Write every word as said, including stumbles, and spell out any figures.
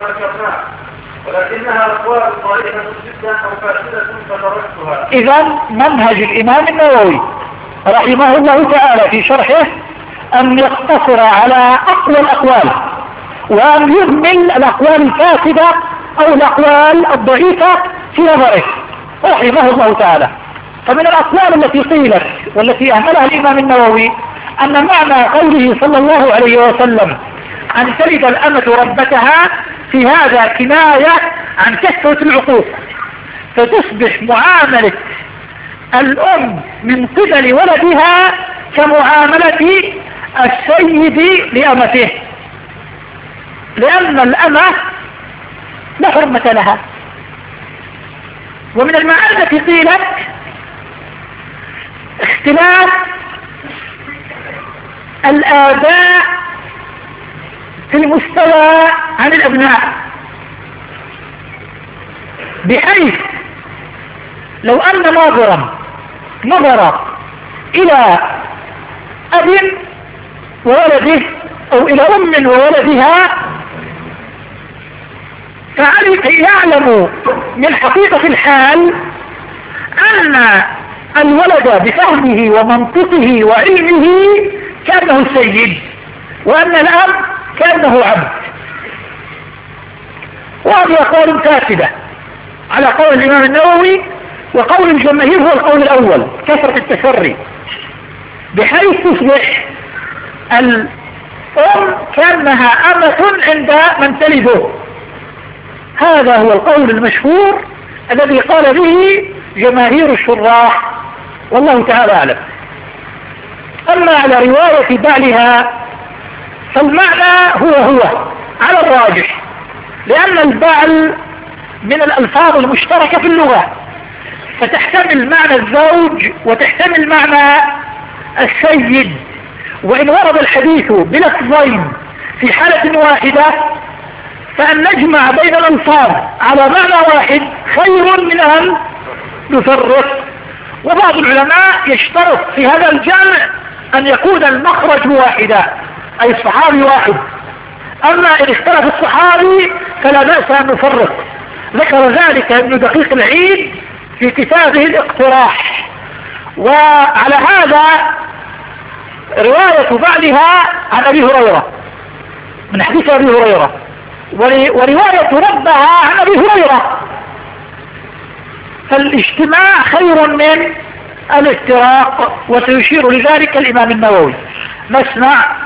ذكرناه، ولكنها أقوال ضعيفة جدا أو فاسدة فتركتها. إذا منهج الإمام النووي رحمه الله تعالى في شرحه أن يقتصر على أقوى الأقوال، وأن يهمل الأقوال الفاسدة أو الأقوال الضعيفة في نظره رحمه الله تعالى. فمن الأقوال التي قيلت والتي أهملها الإمام النووي أن معنى قوله صلى الله عليه وسلم أن تلد الأمة ربتها في هذا كناية عن كثرة العقوق، فتصبح معاملة الأم من قبل ولدها كمعاملة السيد لأمته، لأن الأمة لا حرمة لها. ومن المعاني التي قيلت اختلاف الآباء في المستوى عن الأبناء، بحيث لو أن ناظرا نظر إلى أب وولده أو إلى أم وولدها فيعلم من حقيقة الحال أن الولد بفهمه ومنطقه وعلمه كأنه السيد، وأن الأب كأنه عبد. وهذه أقوال فاسدة على قول الإمام النووي، وقول الجماهير هو القول الأول كثرة التسري، بحيث تصبح الأم كأنها أمة عند من تلده. هذا هو القول المشهور الذي قال به جماهير الشراح، والله تعالى أعلم. أما على رواية بعلها فالمعنى هو هو على الراجح، لأن البعل من الألفاظ المشتركة في اللغة، فتحتمل معنى الزوج وتحتمل معنى السيد. وإن ورد الحديث بلفظين في حالة واحدة فأن نجمع بين الألفاظ على معنى واحد خير من أن نفرق. وبعض العلماء يشترط في هذا الجمع أن يكون المخرج واحدا، أي الصحابي واحد. أما إن اختلف الصحابي فلا بأس أن نفرق. ذكر ذلك ابن دقيق العيد في كتابه الاقتراح. وعلى هذا رواية بعدها عن أبي هريرة من حديث أبي هريرة، ورواية ربها عن أبي هريرة، فالاجتماع خير من الافتراق، وسيشير لذلك الإمام النووي. نسمع